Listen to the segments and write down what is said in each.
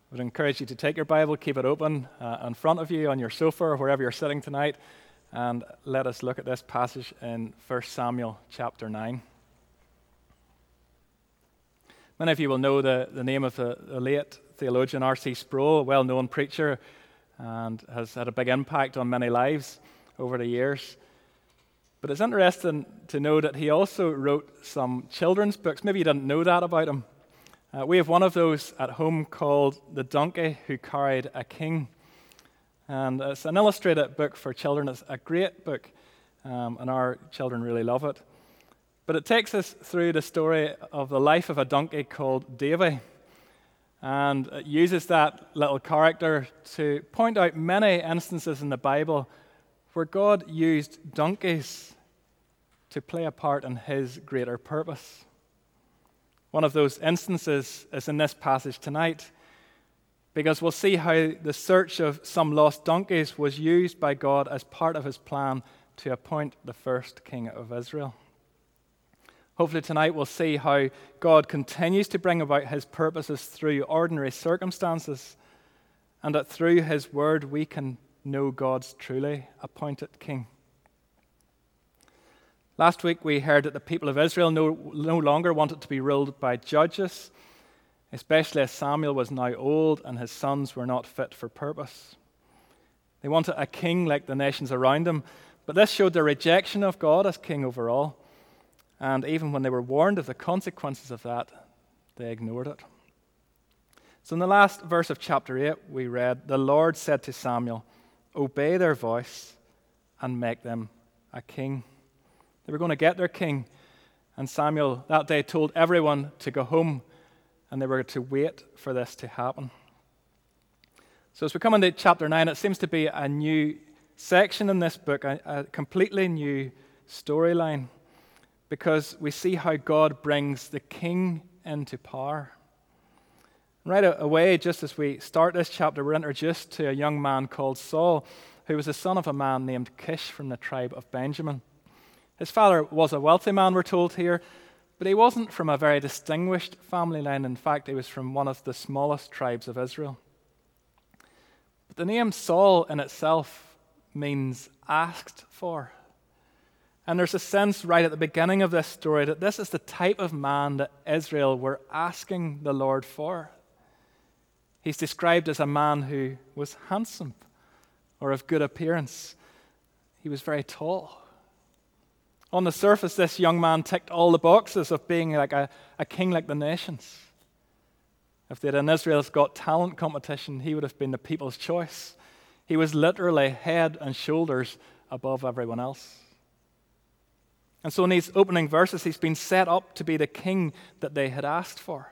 I would encourage you to take your Bible, keep it open in front of you on your sofa or wherever you're sitting tonight, and let us look at this passage in 1 Samuel chapter 9. Many of you will know the name of the late theologian R.C. Sproul, a well-known preacher, and has had a big impact on many lives over the years. But it's interesting to know that he also wrote some children's books. Maybe you didn't know that about him. We have one of those at home called The Donkey Who Carried a King. And it's an illustrated book for children. It's a great book, and our children really love it. But it takes us through the story of the life of a donkey called Davy. And it uses that little character to point out many instances in the Bible where God used donkeys to play a part in his greater purpose. One of those instances is in this passage tonight, because we'll see how the search of some lost donkeys was used by God as part of his plan to appoint the first king of Israel. Hopefully tonight we'll see how God continues to bring about his purposes through ordinary circumstances, and that through his word we can know God's truly appointed king. Last week we heard that the people of Israel no longer wanted to be ruled by judges, especially as Samuel was now old and his sons were not fit for purpose. They wanted a king like the nations around him, but this showed their rejection of God as king over all. And even when they were warned of the consequences of that, they ignored it. So in the last verse of chapter 8, we read, "The Lord said to Samuel, 'Obey their voice and make them a king.'" They were going to get their king, and Samuel that day told everyone to go home, and they were to wait for this to happen. So as we come into chapter 9, it seems to be a new section in this book, a completely new storyline, because we see how God brings the king into power. Right away, just as we start this chapter, we're introduced to a young man called Saul, who was the son of a man named Kish from the tribe of Benjamin. His father was a wealthy man, we're told here, but he wasn't from a very distinguished family line. In fact, he was from one of the smallest tribes of Israel. But the name Saul in itself means asked for. And there's a sense right at the beginning of this story that this is the type of man that Israel were asking the Lord for. He's described as a man who was handsome or of good appearance. He was very tall. On the surface, this young man ticked all the boxes of being like a king like the nations. If they had an Israel's Got Talent competition, he would have been the people's choice. He was literally head and shoulders above everyone else. And so in these opening verses, he's been set up to be the king that they had asked for.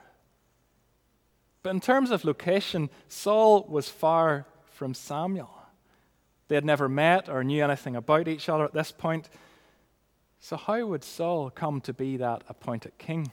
But in terms of location, Saul was far from Samuel. They had never met or knew anything about each other at this point. So how would Saul come to be that appointed king?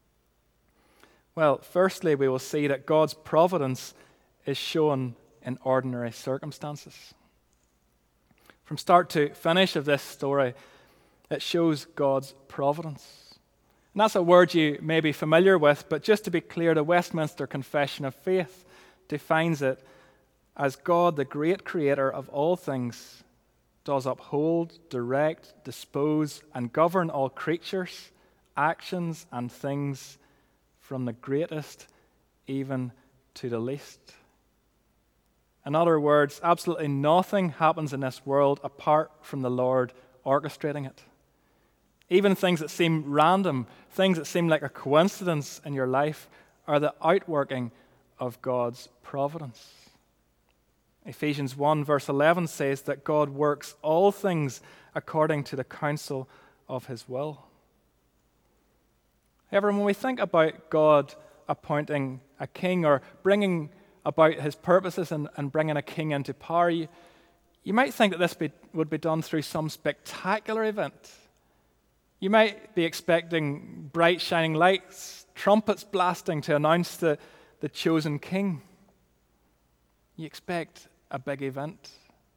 Well, firstly, we will see that God's providence is shown in ordinary circumstances. From start to finish of this story, it shows God's providence. And that's a word you may be familiar with, but just to be clear, the Westminster Confession of Faith defines it as God, the great creator of all things, does uphold, direct, dispose, and govern all creatures, actions, and things, from the greatest even to the least. In other words, absolutely nothing happens in this world apart from the Lord orchestrating it. Even things that seem random, things that seem like a coincidence in your life, are the outworking of God's providence. Ephesians 1 verse 11 says that God works all things according to the counsel of his will. However, when we think about God appointing a king or bringing about his purposes and bringing a king into power, you might think that this would be done through some spectacular event. You might be expecting bright shining lights, trumpets blasting to announce the chosen king. You expect a big event.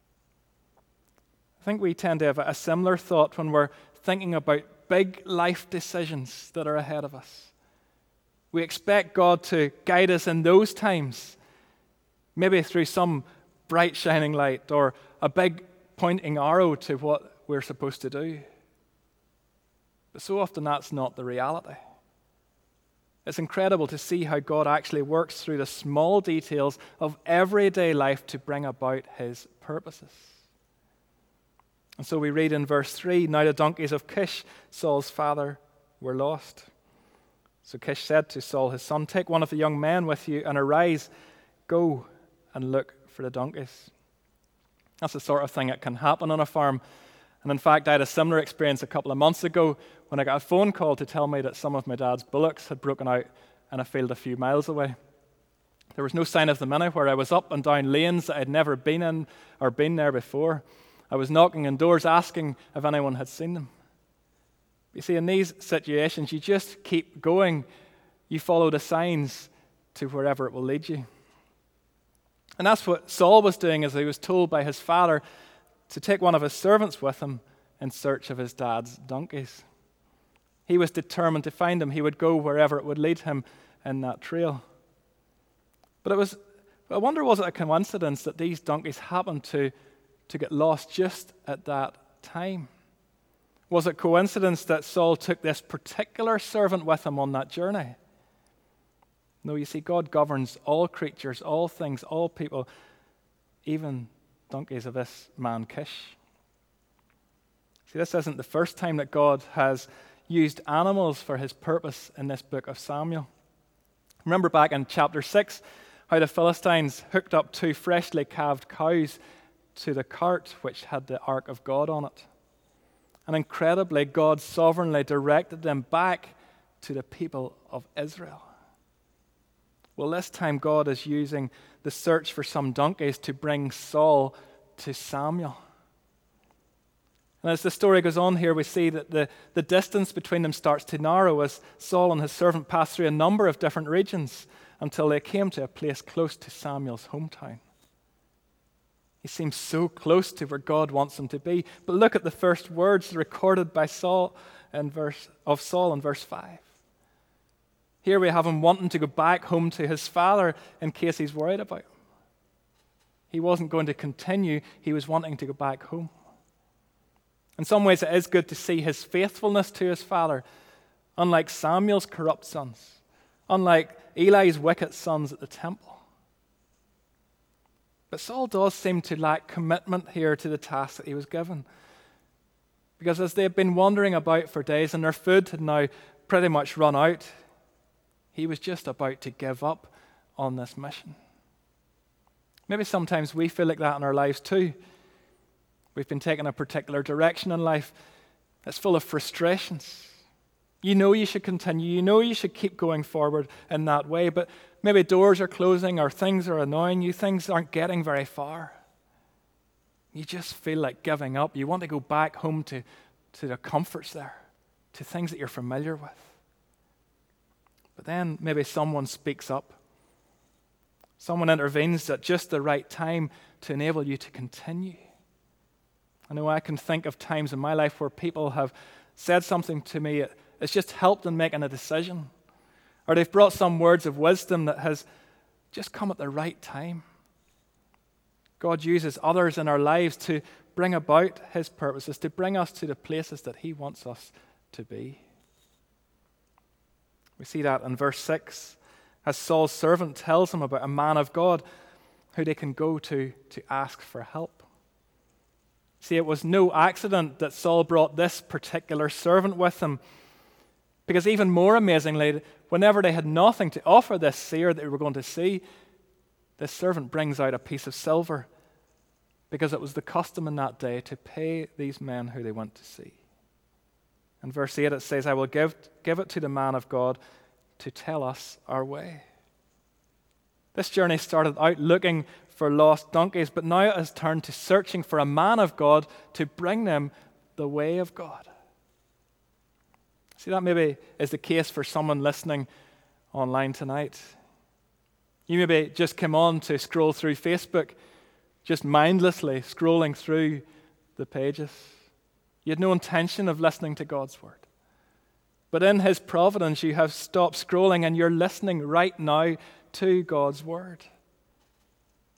I think we tend to have a similar thought when we're thinking about big life decisions that are ahead of us. We expect God to guide us in those times, Maybe through some bright shining light or a big pointing arrow to what we're supposed to do. But so often that's not the reality. It's incredible to see how God actually works through the small details of everyday life to bring about his purposes. And so we read in verse 3, "Now the donkeys of Kish, Saul's father, were lost. So Kish said to Saul his son, 'Take one of the young men with you and arise, go and look for the donkeys.'" That's the sort of thing that can happen on a farm. And in fact, I had a similar experience a couple of months ago when I got a phone call to tell me that some of my dad's bullocks had broken out in a field a few miles away. There was no sign of them anywhere. I was up and down lanes that I'd never been in or been there before. I was knocking on doors asking if anyone had seen them. You see, in these situations, you just keep going. You follow the signs to wherever it will lead you. And that's what Saul was doing as he was told by his father to take one of his servants with him in search of his dad's donkeys. He was determined to find them. He would go wherever it would lead him in that trail. But I wonder, was it a coincidence that these donkeys happened to get lost just at that time? Was it coincidence that Saul took this particular servant with him on that journey? No, you see, God governs all creatures, all things, all people, even donkeys of this man Kish. See, this isn't the first time that God has used animals for his purpose in this book of Samuel. Remember back in chapter 6 how the Philistines hooked up 2 freshly calved cows to the cart which had the Ark of God on it. And incredibly, God sovereignly directed them back to the people of Israel. Well, this time God is using the search for some donkeys to bring Saul to Samuel. And as the story goes on here, we see that the distance between them starts to narrow as Saul and his servant pass through a number of different regions until they came to a place close to Samuel's hometown. He seems so close to where God wants him to be. But look at the first words recorded by Saul in verse 5. Here we have him wanting to go back home to his father in case he's worried about him. He wasn't going to continue. He was wanting to go back home. In some ways, it is good to see his faithfulness to his father, unlike Samuel's corrupt sons, unlike Eli's wicked sons at the temple. But Saul does seem to lack commitment here to the task that he was given. Because as they had been wandering about for days and their food had now pretty much run out, he was just about to give up on this mission. Maybe sometimes we feel like that in our lives too. We've been taking a particular direction in life that's full of frustrations. You know you should continue. You know you should keep going forward in that way, but maybe doors are closing or things are annoying you. Things aren't getting very far. You just feel like giving up. You want to go back home to the comforts there, to things that you're familiar with. But then maybe someone speaks up. Someone intervenes at just the right time to enable you to continue. I know I can think of times in my life where people have said something to me. It's just helped in making a decision. Or they've brought some words of wisdom that has just come at the right time. God uses others in our lives to bring about his purposes, to bring us to the places that he wants us to be. We see that in verse 6, as Saul's servant tells him about a man of God who they can go to ask for help. See, it was no accident that Saul brought this particular servant with him, because even more amazingly, whenever they had nothing to offer this seer that they were going to see, this servant brings out a piece of silver, because it was the custom in that day to pay these men who they went to see. In verse 8 it says, "I will give it to the man of God to tell us our way." This journey started out looking for lost donkeys, but now it has turned to searching for a man of God to bring them the way of God. See, that maybe is the case for someone listening online tonight. You maybe just came on to scroll through Facebook, just mindlessly scrolling through the pages. You had no intention of listening to God's word. But in his providence, you have stopped scrolling and you're listening right now to God's word.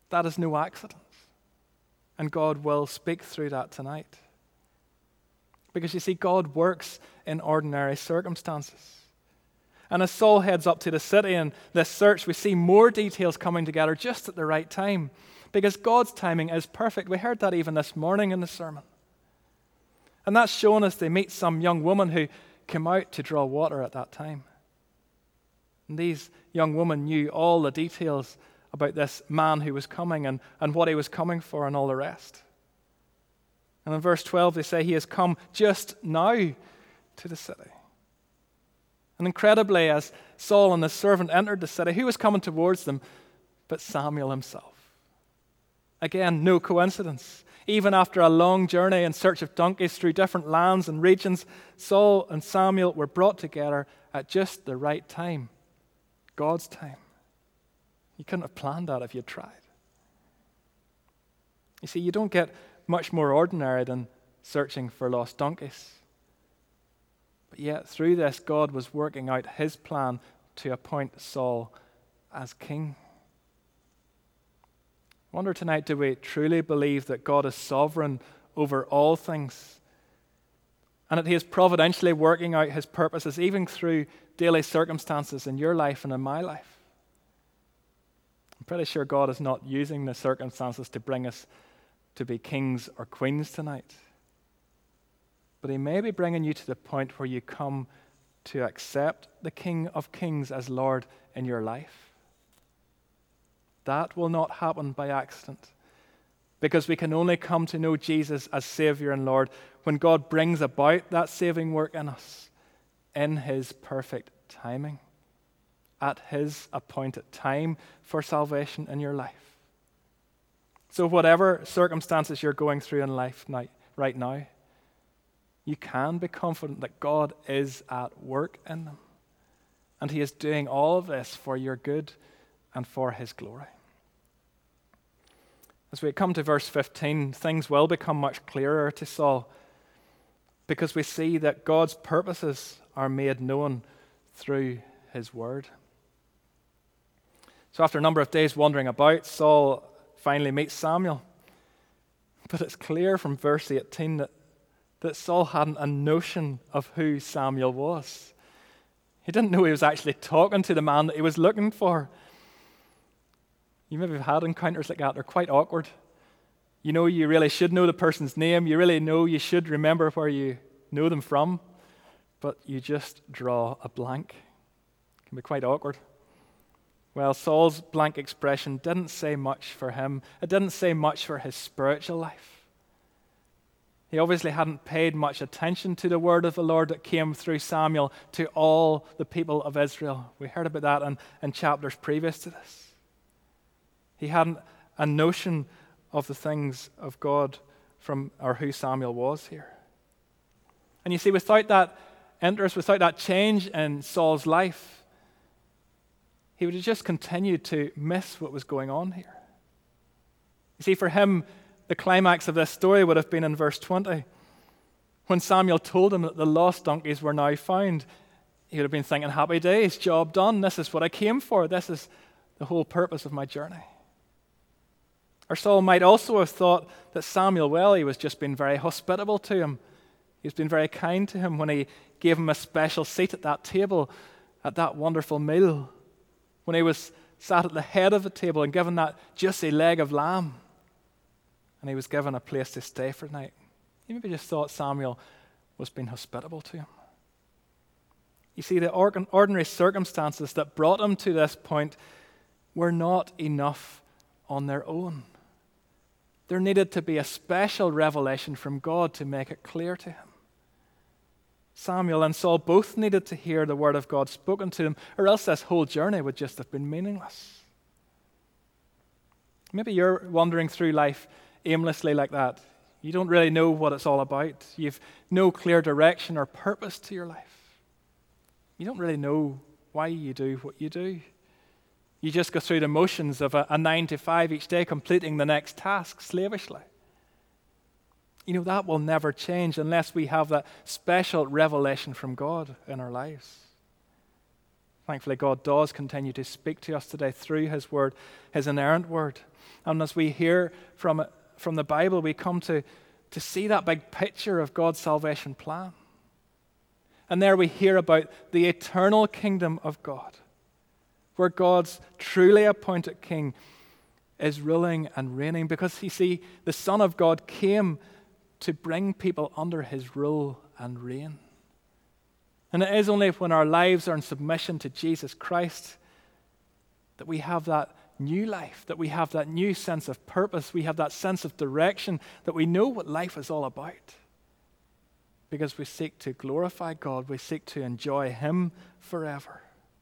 That is no accident. And God will speak through that tonight. Because you see, God works in ordinary circumstances. And as Saul heads up to the city in this search, we see more details coming together just at the right time. Because God's timing is perfect. We heard that even this morning in the sermon. And that's shown as they meet some young woman who came out to draw water at that time. And these young women knew all the details about this man who was coming and what he was coming for and all the rest. And in verse 12 they say he has come just now to the city. And incredibly, as Saul and the servant entered the city, who was coming towards them but Samuel himself? Again, no coincidence. Even after a long journey in search of donkeys through different lands and regions, Saul and Samuel were brought together at just the right time. God's time. You couldn't have planned that if you'd tried. You see, you don't get much more ordinary than searching for lost donkeys. But yet, through this, God was working out his plan to appoint Saul as king. I wonder tonight, do we truly believe that God is sovereign over all things and that he is providentially working out his purposes even through daily circumstances in your life and in my life? I'm pretty sure God is not using the circumstances to bring us to be kings or queens tonight. But he may be bringing you to the point where you come to accept the King of Kings as Lord in your life. That will not happen by accident, because we can only come to know Jesus as Savior and Lord when God brings about that saving work in us in his perfect timing, at his appointed time for salvation in your life. So whatever circumstances you're going through in life right now, you can be confident that God is at work in them. And he is doing all of this for your good and for his glory. As we come to verse 15, things will become much clearer to Saul, because we see that God's purposes are made known through his word. So after a number of days wandering about, Saul finally meets Samuel. But it's clear from verse 18 that Saul hadn't a notion of who Samuel was. He didn't know he was actually talking to the man that he was looking for. You maybe have had encounters like that. They're quite awkward. You know you really should know the person's name. You really know you should remember where you know them from. But you just draw a blank. It can be quite awkward. Well, Saul's blank expression didn't say much for him. It didn't say much for his spiritual life. He obviously hadn't paid much attention to the word of the Lord that came through Samuel to all the people of Israel. We heard about that in chapters previous to this. He hadn't a notion of the things of God or who Samuel was here. And you see, without that interest, without that change in Saul's life, he would have just continued to miss what was going on here. You see, for him, the climax of this story would have been in verse 20. When Samuel told him that the lost donkeys were now found, he would have been thinking, happy days, job done. This is what I came for. This is the whole purpose of my journey. Or Saul might also have thought that Samuel, well, he was just being very hospitable to him. He's been very kind to him when he gave him a special seat at that table, at that wonderful meal. When he was sat at the head of the table and given that juicy leg of lamb. And he was given a place to stay for the night. He maybe just thought Samuel was being hospitable to him. You see, the ordinary circumstances that brought him to this point were not enough on their own. There needed to be a special revelation from God to make it clear to him. Samuel and Saul both needed to hear the word of God spoken to them, or else this whole journey would just have been meaningless. Maybe you're wandering through life aimlessly like that. You don't really know what it's all about. You've no clear direction or purpose to your life. You don't really know why you do what you do. You just go through the motions of a 9 to 5 each day, completing the next task slavishly. You know, that will never change unless we have that special revelation from God in our lives. Thankfully, God does continue to speak to us today through his word, his inerrant word. And as we hear from the Bible, we come to see that big picture of God's salvation plan. And there we hear about the eternal kingdom of God, where God's truly appointed king is ruling and reigning, because you see, the Son of God came to bring people under his rule and reign. And it is only when our lives are in submission to Jesus Christ that we have that new life, that we have that new sense of purpose, we have that sense of direction, that we know what life is all about. Because we seek to glorify God, we seek to enjoy him forever.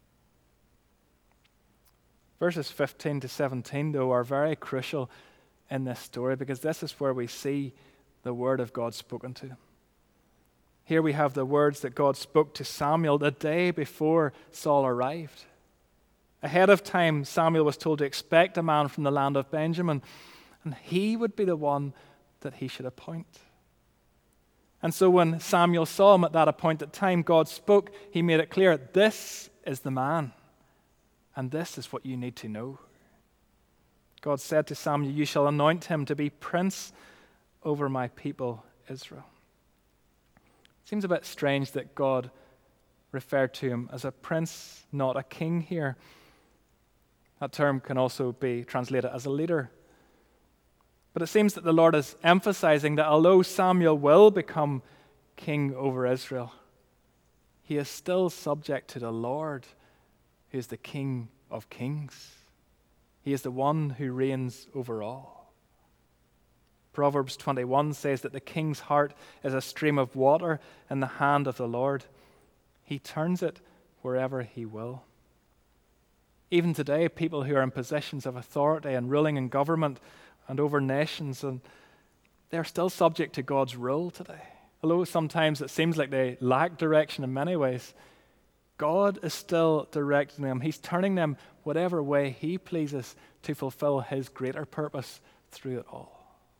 Verses 15 to 17, though, are very crucial in this story, because this is where we see the word of God spoken to. Here we have the words that God spoke to Samuel the day before Saul arrived. Ahead of time, Samuel was told to expect a man from the land of Benjamin, and he would be the one that he should appoint. And so when Samuel saw him at that appointed time, God spoke. He made it clear, this is the man, and this is what you need to know. God said to Samuel, you shall anoint him to be prince over my people Israel. It seems a bit strange that God referred to him as a prince, not a king here. That term can also be translated as a leader. But it seems that the Lord is emphasizing that although Samuel will become king over Israel, he is still subject to the Lord, who is the King of kings. He is the one who reigns over all. Proverbs 21 says that the king's heart is a stream of water in the hand of the Lord. He turns it wherever he will. Even today, people who are in positions of authority and ruling in government and over nations, and they're still subject to God's rule today. Although sometimes it seems like they lack direction in many ways, God is still directing them. He's turning them whatever way he pleases to fulfill his greater purpose through it all.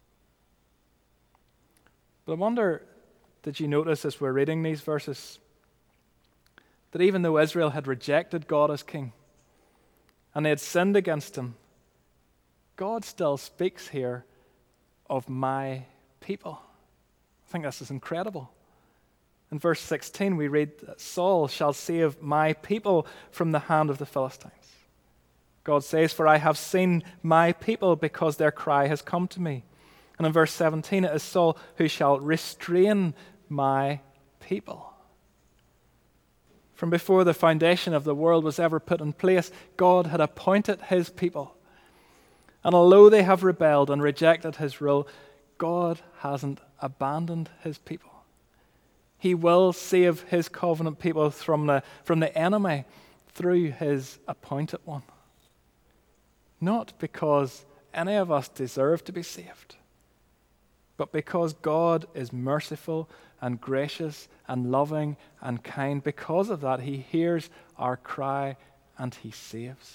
But I wonder, did you notice as we're reading these verses, that even though Israel had rejected God as king and they had sinned against him, God still speaks here of my people. I think this is incredible. In verse 16 we read that Saul shall save my people from the hand of the Philistines. God says, for I have seen my people because their cry has come to me. And in verse 17 it is Saul who shall restrain my people. From before the foundation of the world was ever put in place, God had appointed his people. And although they have rebelled and rejected his rule, God hasn't abandoned his people. He will save his covenant people from the enemy through his appointed one. Not because any of us deserve to be saved, but because God is merciful and gracious and loving and kind. Because of that, he hears our cry and he saves.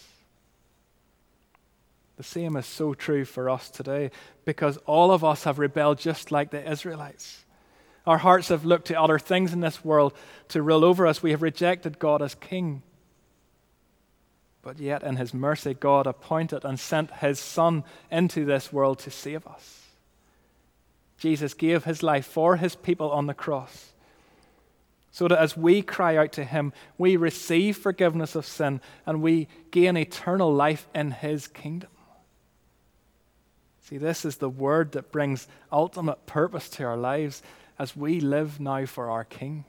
The same is so true for us today, because all of us have rebelled just like the Israelites. Our hearts have looked to other things in this world to rule over us. We have rejected God as king. But yet in his mercy, God appointed and sent his Son into this world to save us. Jesus gave his life for his people on the cross, so that as we cry out to him, we receive forgiveness of sin and we gain eternal life in his kingdom. See, this is the word that brings ultimate purpose to our lives as we live now for our King.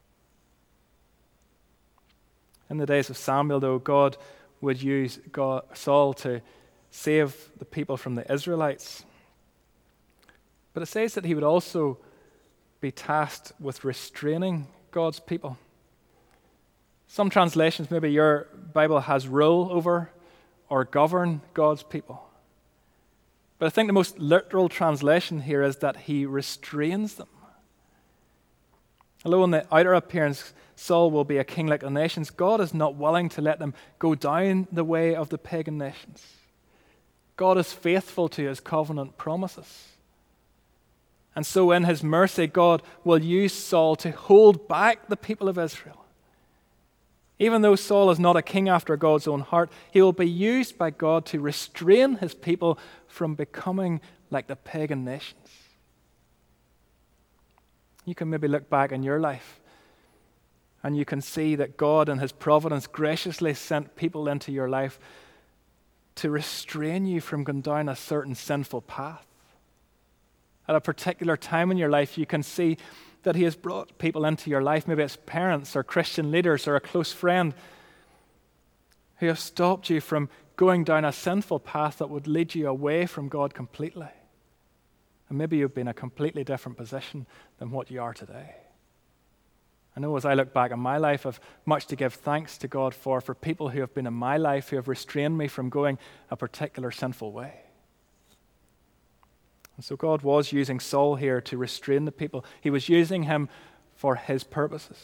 In the days of Samuel, though, God would use Saul to save the people from the Israelites. But it says that he would also be tasked with restraining God's people. Some translations, maybe your Bible has rule over or govern God's people. But I think the most literal translation here is that he restrains them. Although in the outer appearance Saul will be a king like the nations, God is not willing to let them go down the way of the pagan nations. God is faithful to his covenant promises. And so in his mercy, God will use Saul to hold back the people of Israel. Even though Saul is not a king after God's own heart, he will be used by God to restrain his people from becoming like the pagan nations. You can maybe look back in your life and you can see that God in his providence graciously sent people into your life to restrain you from going down a certain sinful path. At a particular time in your life, you can see that he has brought people into your life, maybe it's parents or Christian leaders or a close friend, who have stopped you from going down a sinful path that would lead you away from God completely. And maybe you've been in a completely different position than what you are today. I know as I look back on my life, I've much to give thanks to God for people who have been in my life who have restrained me from going a particular sinful way. And so God was using Saul here to restrain the people. He was using him for his purposes.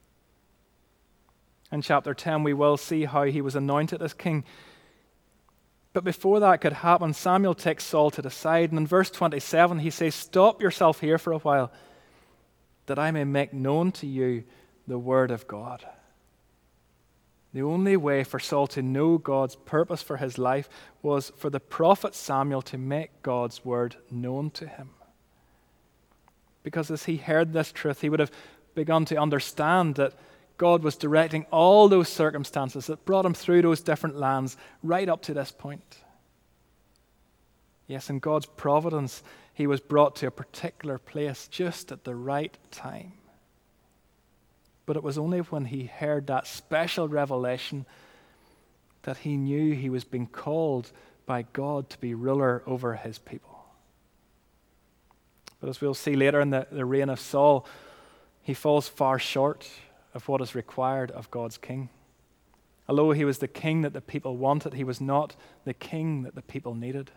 In chapter 10, we will see how he was anointed as king. But before that could happen, Samuel takes Saul to the side, and in verse 27, he says, "Stop yourself here for a while, that I may make known to you the word of God." The only way for Saul to know God's purpose for his life was for the prophet Samuel to make God's word known to him. Because as he heard this truth, he would have begun to understand that God was directing all those circumstances that brought him through those different lands right up to this point. Yes, in God's providence, he was brought to a particular place just at the right time. But it was only when he heard that special revelation that he knew he was being called by God to be ruler over his people. But as we'll see later in the reign of Saul, he falls far short of what is required of God's king. Although he was the king that the people wanted, he was not the king that the people needed.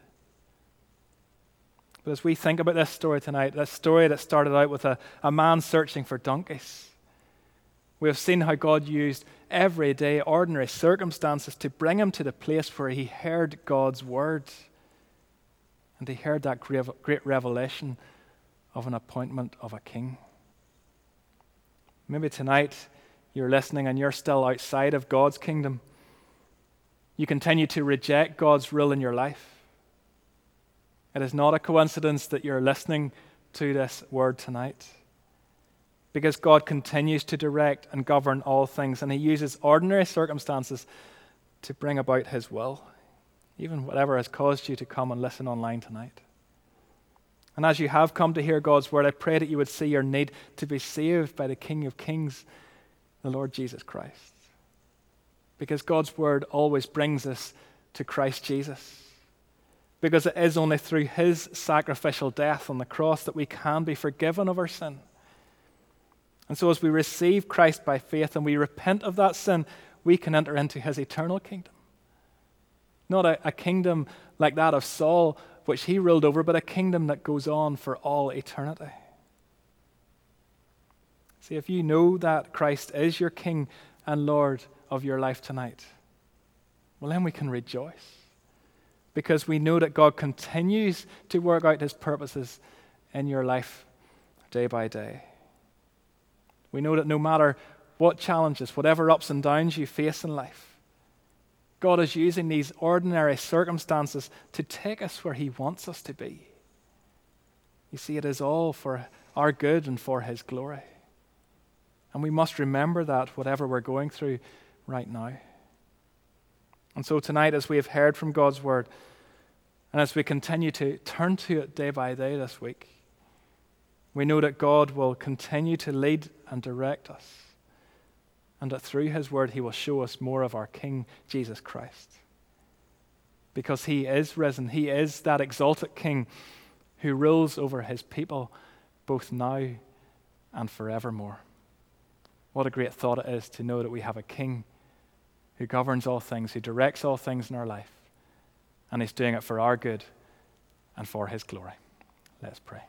But as we think about this story tonight, this story that started out with a man searching for donkeys, we have seen how God used everyday, ordinary circumstances to bring him to the place where he heard God's word. And he heard that great revelation of an appointment of a king. Maybe tonight you're listening and you're still outside of God's kingdom. You continue to reject God's rule in your life. It is not a coincidence that you're listening to this word tonight, because God continues to direct and govern all things, and he uses ordinary circumstances to bring about his will, even whatever has caused you to come and listen online tonight. And as you have come to hear God's word, I pray that you would see your need to be saved by the King of Kings, the Lord Jesus Christ. Because God's word always brings us to Christ Jesus. Because it is only through his sacrificial death on the cross that we can be forgiven of our sin. And so as we receive Christ by faith and we repent of that sin, we can enter into his eternal kingdom. Not a kingdom like that of Saul, which he ruled over, but a kingdom that goes on for all eternity. See, if you know that Christ is your King and Lord of your life tonight, well, then we can rejoice, because we know that God continues to work out his purposes in your life day by day. We know that no matter what challenges, whatever ups and downs you face in life, God is using these ordinary circumstances to take us where he wants us to be. You see, it is all for our good and for his glory. And we must remember that whatever we're going through right now. And so tonight, as we have heard from God's word, and as we continue to turn to it day by day this week, we know that God will continue to lead and direct us, and that through his word he will show us more of our King, Jesus Christ. Because he is risen. He is that exalted King who rules over his people both now and forevermore. What a great thought it is to know that we have a King who governs all things, who directs all things in our life, and he's doing it for our good and for his glory. Let's pray.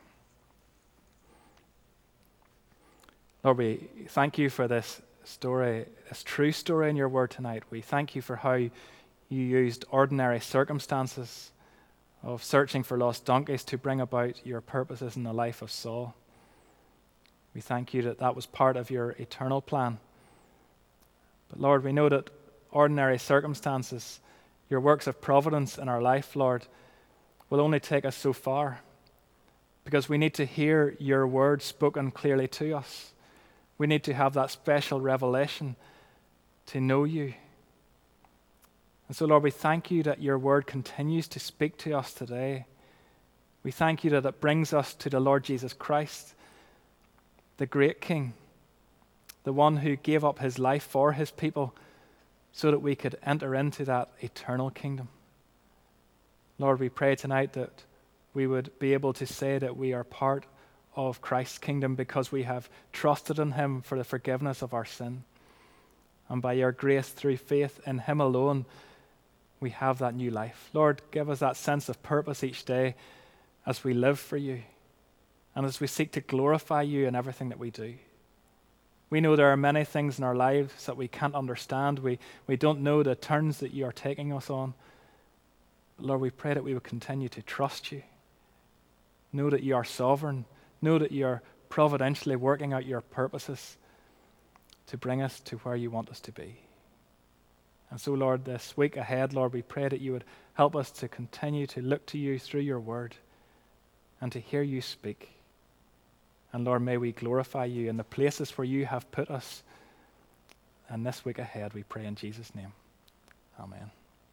Lord, we thank you for this story, this true story in your word tonight. We thank you for how you used ordinary circumstances of searching for lost donkeys to bring about your purposes in the life of Saul. We thank you that that was part of your eternal plan. But Lord, we know that ordinary circumstances, your works of providence in our life, Lord, will only take us so far, because we need to hear your word spoken clearly to us. We need to have that special revelation to know you. And so, Lord, we thank you that your word continues to speak to us today. We thank you that it brings us to the Lord Jesus Christ, the great King, the one who gave up his life for his people so that we could enter into that eternal kingdom. Lord, we pray tonight that we would be able to say that we are part of Christ's kingdom because we have trusted in him for the forgiveness of our sin. And by your grace, through faith in him alone, we have that new life. Lord, give us that sense of purpose each day as we live for you and as we seek to glorify you in everything that we do. We know there are many things in our lives that we can't understand. We don't know the turns that you are taking us on. But Lord, we pray that we will continue to trust you. Know that you are sovereign. Know that you are providentially working out your purposes to bring us to where you want us to be. And so, Lord, this week ahead, Lord, we pray that you would help us to continue to look to you through your word and to hear you speak. And Lord, may we glorify you in the places where you have put us. And this week ahead, we pray in Jesus' name. Amen.